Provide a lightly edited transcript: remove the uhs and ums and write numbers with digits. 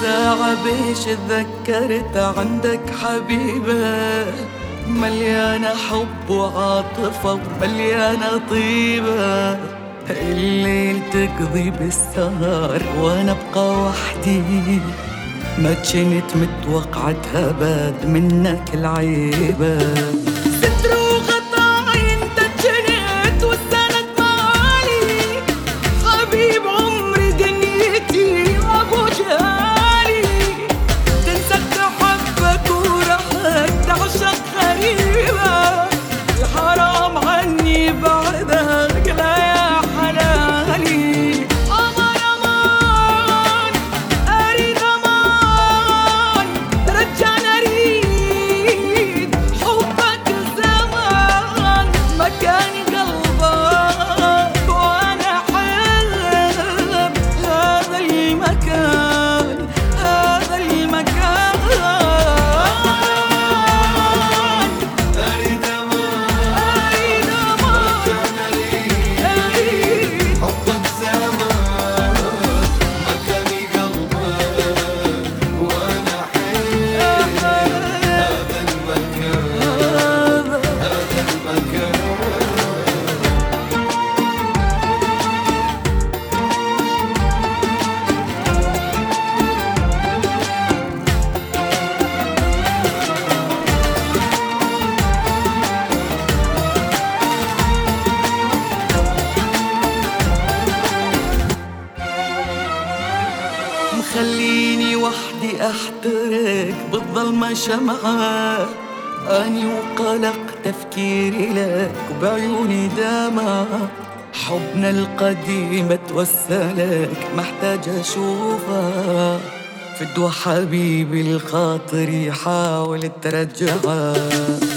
ساعة بيش تذكرت عندك حبيبة مليانة حب وعاطفة ومليانة طيبة. الليل تقضي بالسهر وانا ابقى وحدي، ما جنت متوقعتها باد منك العيبة. ستر وغطاي انت جنت والسند معالي، حبيب عمري دنيتي وابو جهالي. تنسى حبك ورحت تعشق غريبة، الحرام عني بعدك لا يا حلالي. أمان أمان أريد أمان، رجعنا أريد حبك زمان، مكاني قلبك وأنا أحب هذا المكان، هذا المكان. أريد أمان رجعنا لي حبك زمان، مكاني قلبك وأنا أحب هذا المكان، هذا المكان. مخليني وحدي احترق بالظلمة شمعة، اني وقلق تفكيري لك وبعيوني دمع. حبنا القديم اتوسلك محتاج اشوفه، فدوى حبيبي الخاطر يحاول ترجعه.